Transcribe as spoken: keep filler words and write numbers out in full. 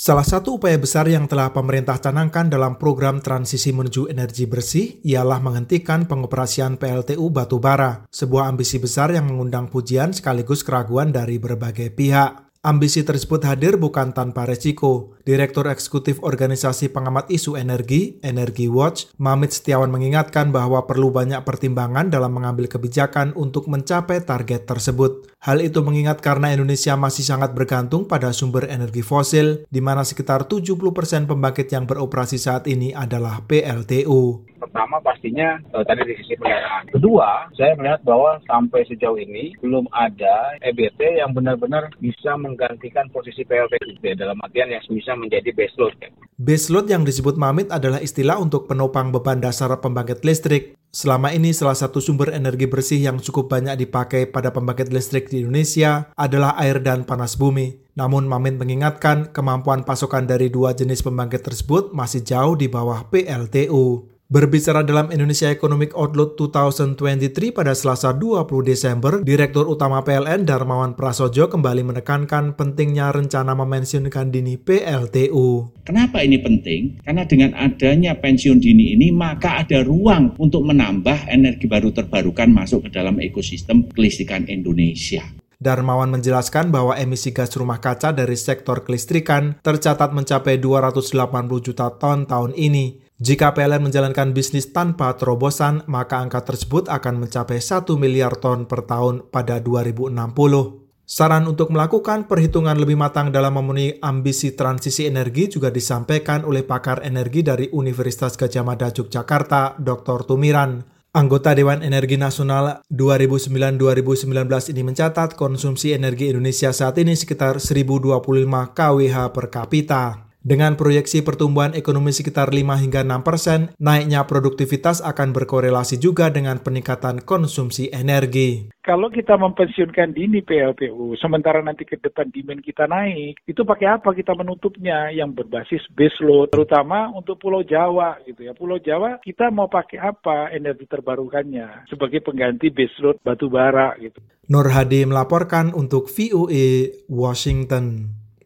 Salah satu upaya besar yang telah pemerintah canangkan dalam program transisi menuju energi bersih ialah menghentikan pengoperasian P L T U batubara, sebuah ambisi besar yang mengundang pujian sekaligus keraguan dari berbagai pihak. Ambisi tersebut hadir bukan tanpa resiko. Direktur Eksekutif Organisasi Pengamat Isu Energi, Energy Watch, Mamit Setiawan mengingatkan bahwa perlu banyak pertimbangan dalam mengambil kebijakan untuk mencapai target tersebut. Hal itu mengingat karena Indonesia masih sangat bergantung pada sumber energi fosil, di mana sekitar tujuh puluh persen pembangkit yang beroperasi saat ini adalah P L T U. Pertama pastinya eh, tadi di sisi pemeliharaan. Kedua, saya melihat bahwa sampai sejauh ini belum ada E B T yang benar-benar bisa menggantikan posisi P L T U dalam artian yang bisa menjadi baseload. Baseload yang disebut Mamit adalah istilah untuk penopang beban dasar pembangkit listrik. Selama ini salah satu sumber energi bersih yang cukup banyak dipakai pada pembangkit listrik di Indonesia adalah air dan panas bumi. Namun Mamit mengingatkan kemampuan pasokan dari dua jenis pembangkit tersebut masih jauh di bawah P L T U. Berbicara dalam Indonesia Economic Outlook dua ribu dua puluh tiga pada Selasa dua puluh Desember, Direktur Utama P L N Darmawan Prasojo kembali menekankan pentingnya rencana memensiunkan dini P L T U. Kenapa ini penting? Karena dengan adanya pensiun dini ini, maka ada ruang untuk menambah energi baru terbarukan masuk ke dalam ekosistem kelistrikan Indonesia. Darmawan menjelaskan bahwa emisi gas rumah kaca dari sektor kelistrikan tercatat mencapai dua ratus delapan puluh juta ton tahun ini. Jika P L N menjalankan bisnis tanpa terobosan, maka angka tersebut akan mencapai satu miliar ton per tahun pada dua ribu enam puluh. Saran untuk melakukan perhitungan lebih matang dalam memenuhi ambisi transisi energi juga disampaikan oleh pakar energi dari Universitas Gadjah Mada Yogyakarta, Doktor Tumiran. Anggota Dewan Energi Nasional dua ribu sembilan sampai dua ribu sembilan belas ini mencatat konsumsi energi Indonesia saat ini sekitar seribu dua puluh lima kilowatt per kapita. Dengan proyeksi pertumbuhan ekonomi sekitar lima hingga enam persen, naiknya produktivitas akan berkorelasi juga dengan peningkatan konsumsi energi. Kalau kita mempensiunkan dini P L T U, sementara nanti ke depan demand kita naik, itu pakai apa kita menutupnya? Yang berbasis baseload, terutama untuk Pulau Jawa gitu ya. Pulau Jawa kita mau pakai apa energi terbarukannya sebagai pengganti baseload batu bara gitu. Nur Hadi melaporkan untuk V O A Washington.